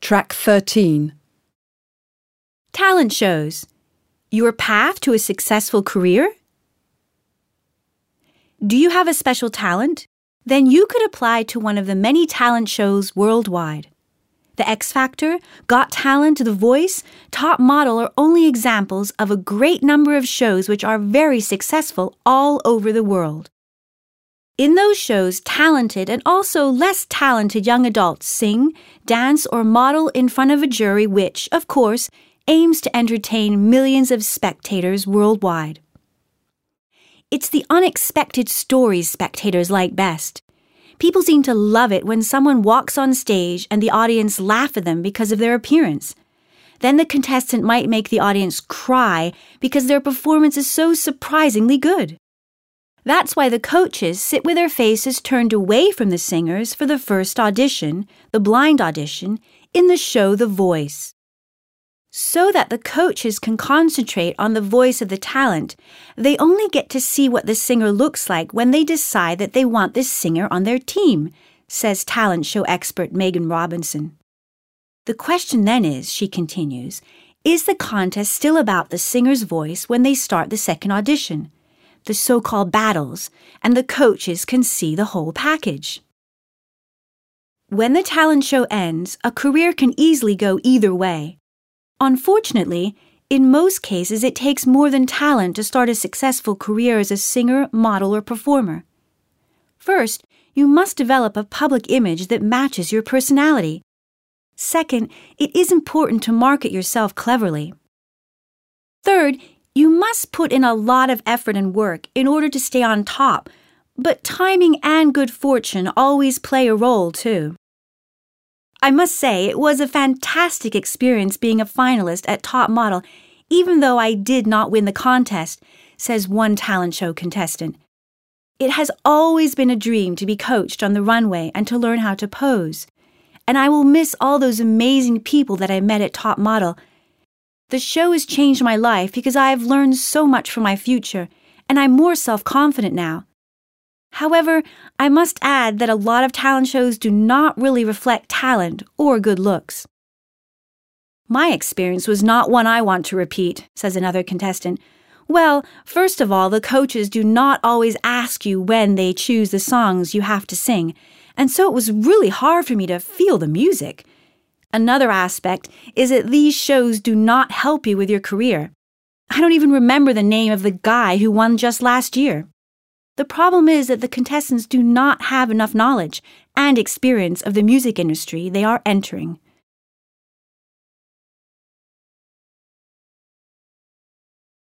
Track 13. Talent shows. Your path to a successful career? Do you have a special talent? Then you could apply to one of the many talent shows worldwide. The X Factor, Got Talent, The Voice, Top Model are only examples of a great number of shows which are very successful all over the world. In those shows, talented and also less talented young adults sing, dance, or model in front of a jury which, of course, aims to entertain millions of spectators worldwide. It's the unexpected stories spectators like best. People seem to love it when someone walks on stage and the audience laugh at them because of their appearance. Then the contestant might make the audience cry because their performance is so surprisingly good. That's why the coaches sit with their faces turned away from the singers for the first audition, the blind audition, in the show The Voice. So that the coaches can concentrate on the voice of the talent, they only get to see what the singer looks like when they decide that they want this singer on their team, says talent show expert Megan Robinson. The question then is, she continues, is the contest still about the singer's voice when they start the second audition, the so-called battles, and the coaches can see the whole package? When the talent show ends, a career can easily go either way. Unfortunately, in most cases it takes more than talent to start a successful career as a singer, model, or performer. First, you must develop a public image that matches your personality. Second, it is important to market yourself cleverly. Third, you must put in a lot of effort and work in order to stay on top, but timing and good fortune always play a role too. I must say it was a fantastic experience being a finalist at Top Model, even though I did not win the contest, says one talent show contestant. It has always been a dream to be coached on the runway and to learn how to pose. And I will miss all those amazing people that I met at Top Model. The show has changed my life because I have learned so much for my future, and I'm more self-confident now. However, I must add that a lot of talent shows do not really reflect talent or good looks. My experience was not one I want to repeat, says another contestant. Well, first of all, the coaches do not always ask you when they choose the songs you have to sing, and so it was really hard for me to feel the music. Another aspect is that these shows do not help you with your career. I don't even remember the name of the guy who won just last year. The problem is that the contestants do not have enough knowledge and experience of the music industry they are entering.